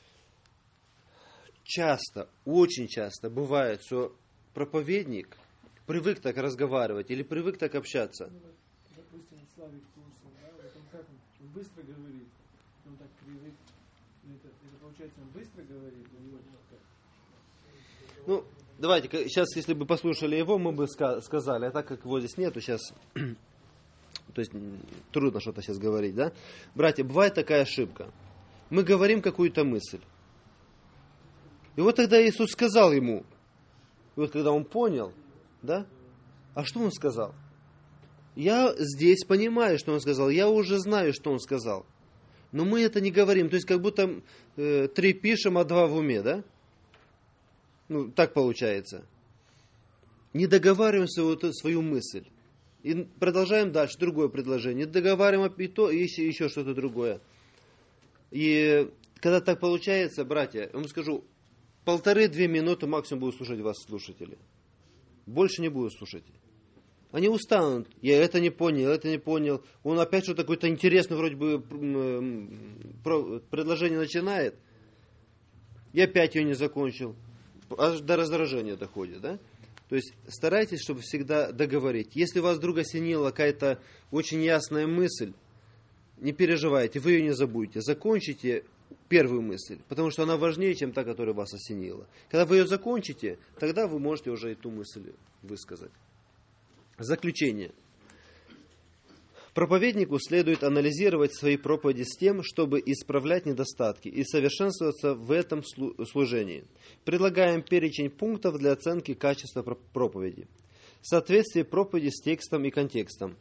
[SPEAKER 3] Часто, очень часто бывает, что проповедник привык так разговаривать или привык так общаться.
[SPEAKER 1] Ну, допустим, Славик Турсин, да, вот он как он, он быстро говорит, он так привык, это, это получается, он быстро говорит, у него как?
[SPEAKER 3] Ну, давайте, сейчас, если бы послушали его, мы бы сказали, а так как его здесь нету сейчас, то есть трудно что-то сейчас говорить, да? Братья, бывает такая ошибка. Мы говорим какую-то мысль. И вот тогда Иисус сказал ему, и вот когда он понял, да, а что он сказал? Я здесь понимаю, что он сказал, я уже знаю, что он сказал. Но мы это не говорим, то есть как будто э, три пишем, а два в уме, да? Ну, так получается. Не договариваем свою, свою мысль. И продолжаем дальше, другое предложение. Договариваем и то, и еще, еще что-то другое. И когда так получается, братья, я вам скажу, полторы-две минуты максимум будут слушать вас слушатели. Больше не будут слушать. Они устанут. Я это не понял, это не понял. Он опять что-то какое-то интересное вроде бы предложение начинает. И опять ее не закончил. Аж до раздражения доходит, да? То есть старайтесь, чтобы всегда договорить. Если вас вдруг осенила какая-то очень ясная мысль, не переживайте, вы ее не забудете. Закончите первую мысль, потому что она важнее, чем та, которая вас осенила. Когда вы ее закончите, тогда вы можете уже эту мысль высказать. Заключение. Проповеднику следует анализировать свои проповеди с тем, чтобы исправлять недостатки и совершенствоваться в этом служении. Предлагаем перечень пунктов для оценки качества проповеди. Соответствие проповеди с текстом и контекстом.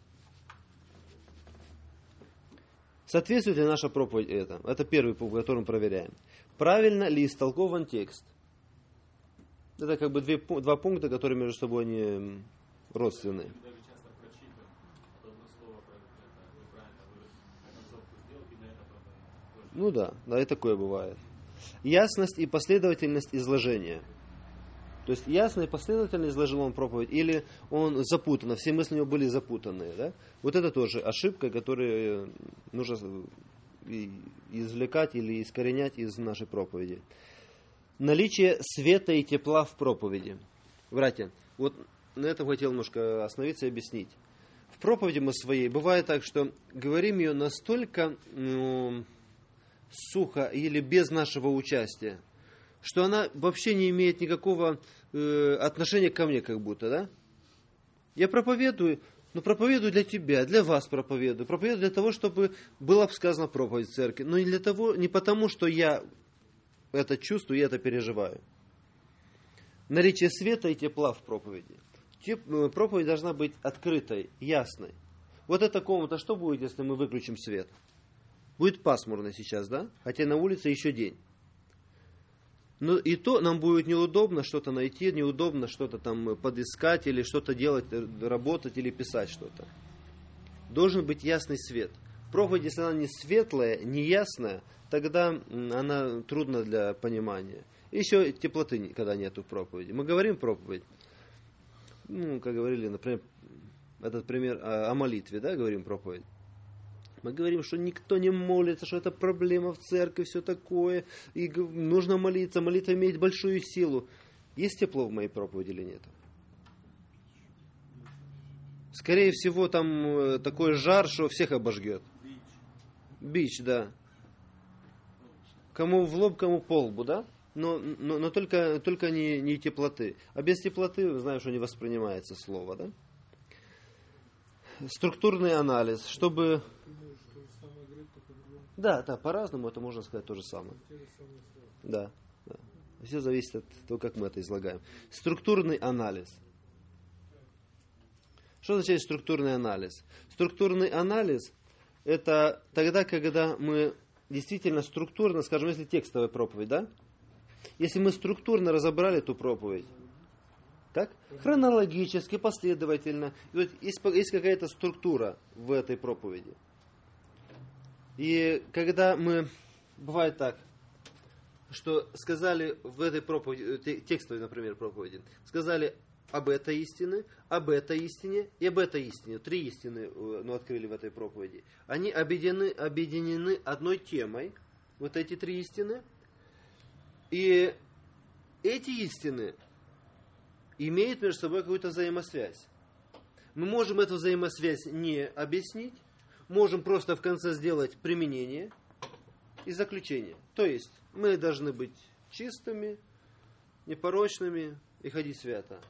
[SPEAKER 3] Соответствует ли наша проповедь это? Это первый пункт, который мы проверяем. Правильно ли истолкован текст? Это как бы две, два пункта, которые между собой не родственные. Ну да, да, и такое бывает. Ясность и последовательность изложения. То есть ясно и последовательно изложил он проповедь, или он запутанно, все мысли у него были запутанные. Да? Вот это тоже ошибка, которую нужно извлекать или искоренять из нашей проповеди. Наличие света и тепла в проповеди. Братья, вот на этом хотел немножко остановиться и объяснить. В проповеди мы своей бывает так, что говорим ее настолько ну, сухо или без нашего участия, что она вообще не имеет никакого э, отношения ко мне, как будто, да? Я проповедую, но проповедую для тебя, для вас проповедую. Проповедую для того, чтобы была сказана проповедь в церкви, но не для того, не потому, что я это чувствую, я это переживаю. Наличие света и тепла в проповеди. Теп, проповедь должна быть открытой, ясной. Вот эта комната, что будет, если мы выключим свет? Будет пасмурно сейчас, да? Хотя на улице еще день. Но и то нам будет неудобно что-то найти, неудобно что-то там подыскать, или что-то делать, работать, или писать что-то. Должен быть ясный свет. Проповедь, если она не светлая, не ясная, тогда она трудна для понимания. Еще теплоты, когда нету в проповеди. Мы говорим проповедь. ну, как говорили, например, этот пример о, о молитве, да, говорим проповедь. Мы говорим, что никто не молится, что это проблема в церкви, все такое, и нужно молиться, молитва имеет большую силу. Есть тепло в моей проповеди или нет? Скорее всего, там такой жар, что всех обожгет. Бич, да. Кому в лоб, кому по лбу, да? Но, но, но только, только не, не теплоты. А без теплоты, знаешь, что не воспринимается слово, да? Структурный анализ, чтобы... Да, да, по-разному это можно сказать то же самое. Да, да. Все зависит от того, как мы это излагаем. Структурный анализ. Что означает структурный анализ? Структурный анализ – это тогда, когда мы действительно структурно, скажем, если текстовая проповедь, да? Если мы структурно разобрали эту проповедь, так? Хронологически, последовательно. Есть, есть какая-то структура в этой проповеди. И когда мы, бывает так, что сказали в этой проповеди, текстовой, например, проповеди, сказали об этой истине, об этой истине и об этой истине. Три истины, ну, открыли в этой проповеди. Они объединены, объединены одной темой, вот эти три истины. И эти истины имеют между собой какую-то взаимосвязь. Мы можем эту взаимосвязь не объяснить, можем просто в конце сделать применение и заключение. То есть, мы должны быть чистыми, непорочными и ходить свято.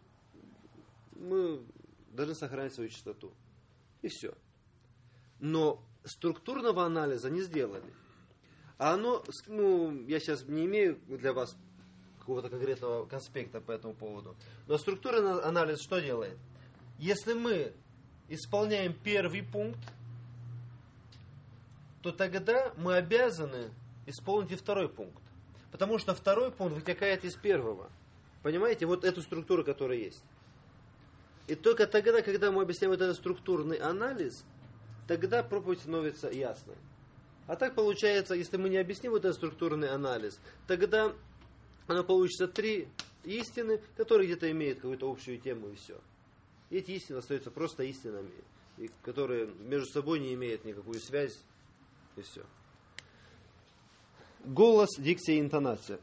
[SPEAKER 3] Мы должны сохранять свою чистоту. И все. Но структурного анализа не сделали. А оно, ну, я сейчас не имею для вас какого-то конкретного конспекта по этому поводу. Но структурный анализ что делает? Если мы исполняем первый пункт, то тогда мы обязаны исполнить и второй пункт. Потому что второй пункт вытекает из первого. Понимаете? Вот эту структуру, которая есть. И только тогда, когда мы объясняем вот этот структурный анализ, тогда проповедь становится ясной. А так получается, если мы не объясним вот этот структурный анализ, тогда оно получится три истины, которые где-то имеют какую-то общую тему и все. И эти истины остаются просто истинами, и которые между собой не имеют никакую связь. И все. Голос, дикция и интонация.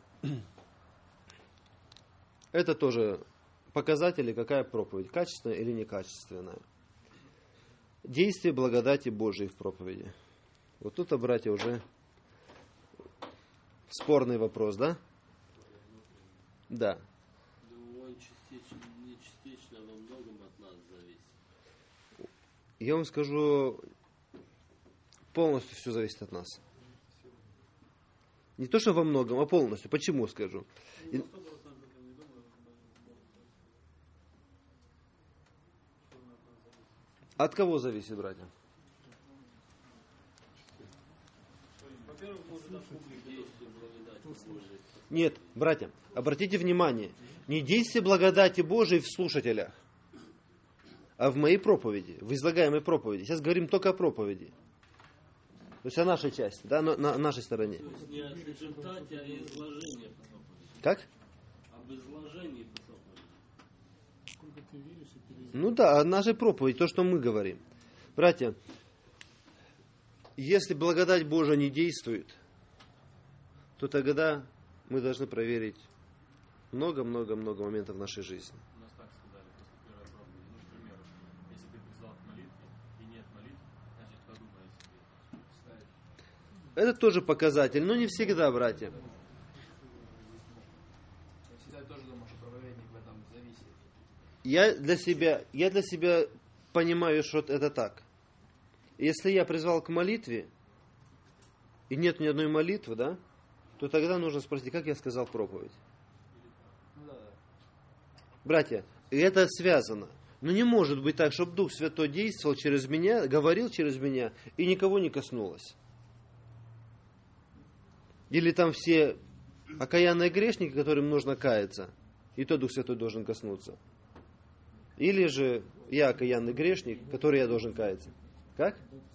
[SPEAKER 3] Это тоже показатели, какая проповедь, качественная или некачественная. Действие благодати Божией в проповеди. Вот тут, братья, уже спорный вопрос, да? Да.
[SPEAKER 6] Он частично, не частично, во многом от нас зависит.
[SPEAKER 3] Я вам скажу, полностью все зависит от нас. Не то, что во многом, а полностью. Почему скажу? И... От кого зависит, братья? Нет, братья, обратите внимание, не действие благодати Божией в слушателях, а в моей проповеди, в излагаемой проповеди. Сейчас говорим только о проповеди. То есть о нашей части, да, на, на нашей стороне.
[SPEAKER 6] То есть не о результате, а изложении по проповеди.
[SPEAKER 3] Как?
[SPEAKER 6] Об изложении по проповеди.
[SPEAKER 3] Ну да, о нашей проповеди, то, что мы говорим. Братья, если благодать Божия не действует, то тогда мы должны проверить много-много-много моментов в нашей жизни.
[SPEAKER 2] У нас так сказали после первой проповеди. Ну, к примеру, если ты призвал к молитве и нет молитвы, значит, подумай о себе.
[SPEAKER 3] Это тоже показатель, но не всегда, братья.
[SPEAKER 5] Я всегда тоже думаю, что проповедник в этом зависит.
[SPEAKER 3] Я для себя, я для себя понимаю, что это так. Если я призвал к молитве, и нет ни одной молитвы, да, то тогда нужно спросить, как я сказал проповедь. Братья, это связано. Но не может быть так, чтобы Дух Святой действовал через меня, говорил через меня, и никого не коснулось. Или там все окаянные грешники, которым нужно каяться, и то Дух Святой должен коснуться. Или же я окаянный грешник, который я должен каяться. Как?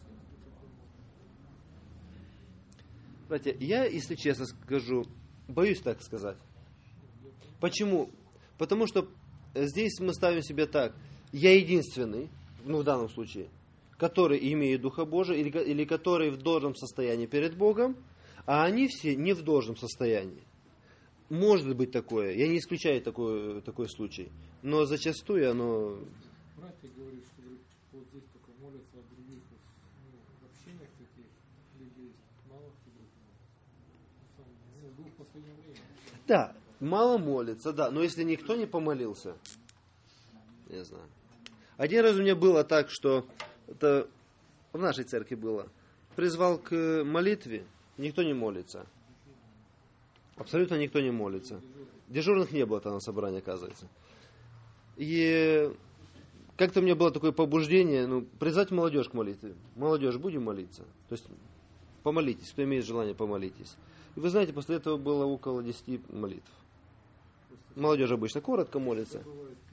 [SPEAKER 3] Братья, я, если честно скажу, боюсь так сказать. Почему? Потому что здесь мы ставим себе так. Я единственный, ну в данном случае, который имеет Духа Божия, или, или который в должном состоянии перед Богом, а они все не в должном состоянии. Может быть такое, я не исключаю такой, такой случай, но зачастую оно...
[SPEAKER 1] Братья говорят, что говорит, вот здесь только молятся о других, ну, в общениях таких людей мало кто друг молится. Ну, был в последнее время.
[SPEAKER 3] Да, мало молится, да, но если никто не помолился, не знаю. Один раз у меня было так, что это в нашей церкви было, призвал к молитве, никто не молится. Абсолютно никто не молится. Дежурных не было там на собрании, оказывается. И как-то у меня было такое побуждение, ну, призвать молодежь к молитве. Молодежь, будем молиться. То есть помолитесь, кто имеет желание, помолитесь. И вы знаете, после этого было около десяти молитв. Молодежь обычно коротко молится.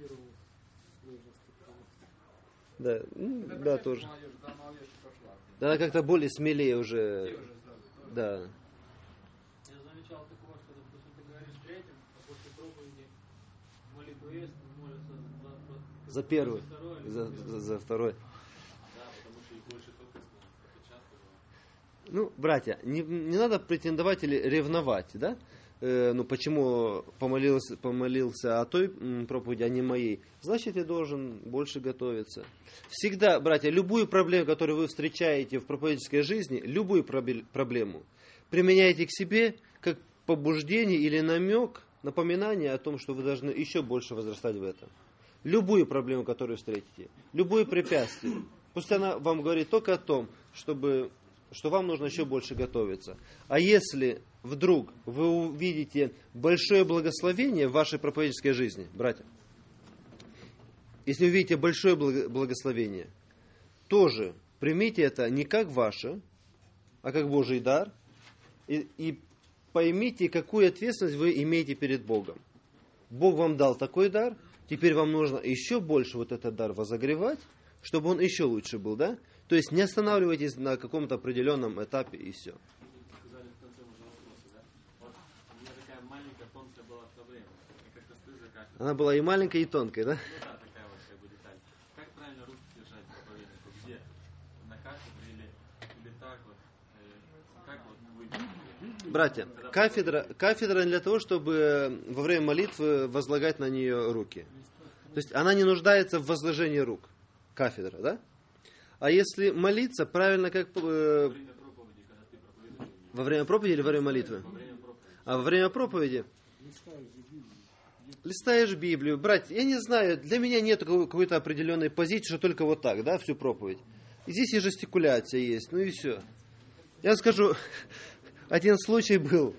[SPEAKER 3] Да, ну, да, тоже. Да, она как-то более смелее уже. Да.
[SPEAKER 4] Я замечал такого, что, допустим, ты говоришь третьим, а после проповеди молитву есть, молятся за,
[SPEAKER 3] За первый,
[SPEAKER 4] за второй.
[SPEAKER 3] за, за, за второй.
[SPEAKER 2] Да, потому что их больше только становится. Это часто бывает.
[SPEAKER 3] Ну, братья, не, не надо претендовать или ревновать, да? Э, ну, почему помолился, помолился о той м, проповеди, а не моей? Значит, я должен больше готовиться. Всегда, братья, любую проблему, которую вы встречаете в проповеднической жизни, любую проблему, проблему применяйте к себе как побуждение или намек, напоминание о том, что вы должны еще больше возрастать в этом. Любую проблему, которую встретите, любое препятствие, пусть она вам говорит только о том, чтобы, что вам нужно еще больше готовиться. А если вдруг вы увидите большое благословение в вашей проповеднической жизни, братья, если увидите большое благословение, тоже примите это не как ваше, а как Божий дар, и, и поймите, какую ответственность вы имеете перед Богом. Бог вам дал такой дар, теперь вам нужно еще больше вот этот дар возогревать, чтобы он еще лучше был, да? То есть не останавливайтесь на каком-то определенном этапе и все.
[SPEAKER 2] Сказали в конце уже вопросы, да? Вот у меня такая маленькая, тонкая была проблема. Я как-то стою за кафедрой.
[SPEAKER 3] Она была и маленькой, и тонкой, да?
[SPEAKER 2] Ну да, такая вот как бы деталь. Как правильно руки держать проповеднику? Где? На кафедре или, или так вот? Э, как вот вы...
[SPEAKER 3] Братья, кафедра, кафедра для того, чтобы во время молитвы возлагать на нее руки. То есть она не нуждается в возложении рук. Кафедра, да? А если молиться, правильно как... Э,
[SPEAKER 2] Во время проповеди, когда ты проповедуешь?
[SPEAKER 3] во время проповеди или во время молитвы?
[SPEAKER 2] Во время проповеди.
[SPEAKER 3] А во время проповеди листаешь Библию. Братья, я не знаю, для меня нет какой-то определенной позиции, что только вот так, да, всю проповедь. И здесь и жестикуляция есть, ну и все. Я скажу, один случай был.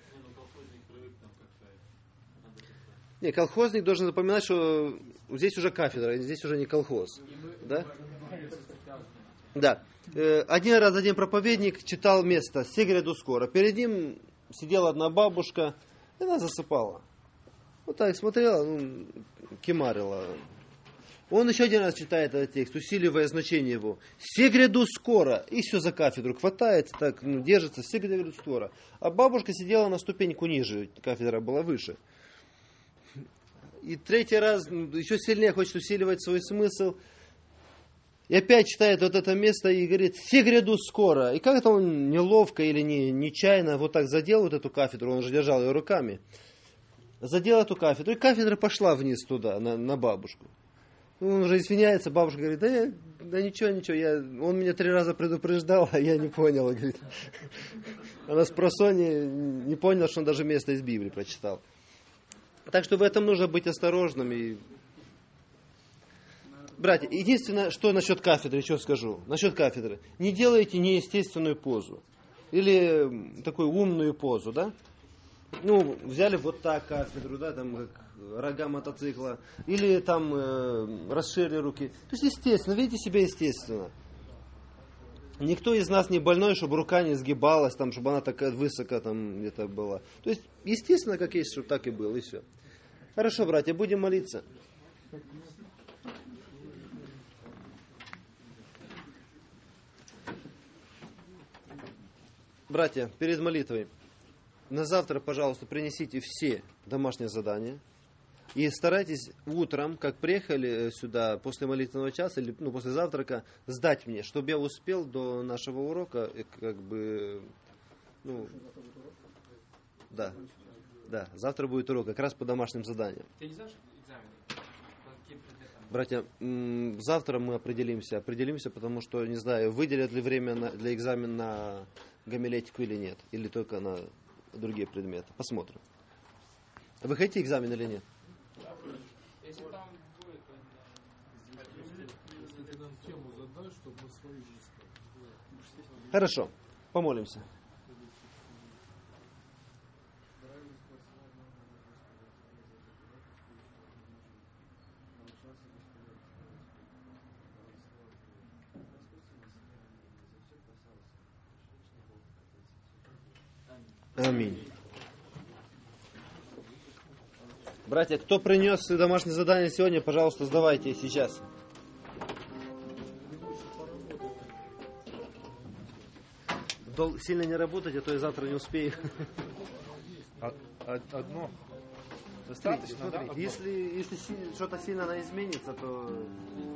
[SPEAKER 3] Не, колхозник должен запоминать, что здесь уже кафедра, здесь уже не колхоз. Да? Да. Один раз один проповедник читал место «Все гряду скоро». Перед ним сидела одна бабушка, и она засыпала. Вот так смотрела, ну, кемарила. Он еще один раз читает этот текст, усиливая значение его. «Все гряду скоро». И все за кафедру хватается, так, ну, держится, «все гряду скоро». А бабушка сидела на ступеньку ниже, кафедра была выше. И третий раз еще сильнее хочет усиливать свой смысл. И опять читает вот это место и говорит, все гряду скоро. И как-то он неловко или не, нечаянно вот так задел вот эту кафедру, он же держал ее руками. Задел эту кафедру, и кафедра пошла вниз туда, на, на бабушку. Он уже извиняется, бабушка говорит, да, я, да ничего, ничего, я, он меня три раза предупреждал, а я не понял. Говорит. Она с просонья не поняла, что он даже место из Библии прочитал. Так что в этом нужно быть осторожным. И... Братья, единственное, что насчет кафедры, что скажу. Насчет кафедры. Не делайте неестественную позу. Или такую умную позу, да? Ну, взяли вот так кафедру, да, там, как рога мотоцикла. Или там э, расширили руки. То есть, естественно, ведите себя естественно. Никто из нас не больной, чтобы рука не сгибалась, там, чтобы она такая высоко там где-то была. То есть, естественно, как есть, чтобы так и было, и все. Хорошо, братья, будем молиться. Братья, перед молитвой, на завтра, пожалуйста, принесите все домашние задания. И старайтесь утром, как приехали сюда после молитвенного часа или ну, после завтрака, сдать мне, чтобы я успел до нашего урока, э, как бы, ну, да, да, завтра будет урок, как раз по домашним заданиям.
[SPEAKER 7] Ты не знаешь экзамены? По каким предметам?
[SPEAKER 3] Братья, м, завтра мы определимся, определимся, потому что, не знаю, выделят ли время на- для экзамена на гомилетику или нет, или только на другие предметы. Посмотрим. Вы хотите экзамен или нет?
[SPEAKER 7] Если там будет, то да.
[SPEAKER 1] Если ты нам тему задашь, чтобы мы свою же сказали.
[SPEAKER 3] Хорошо, помолимся. Аминь. Братья, кто принес домашнее задание сегодня, пожалуйста, сдавайте сейчас. Дол- Сильно не работать, а то я завтра не успею.
[SPEAKER 8] А- а- Одно.
[SPEAKER 3] Смотрите,
[SPEAKER 8] Достаточно, да?
[SPEAKER 3] смотрите,
[SPEAKER 8] Одно?
[SPEAKER 3] если, если си- что-то сильно она изменится, то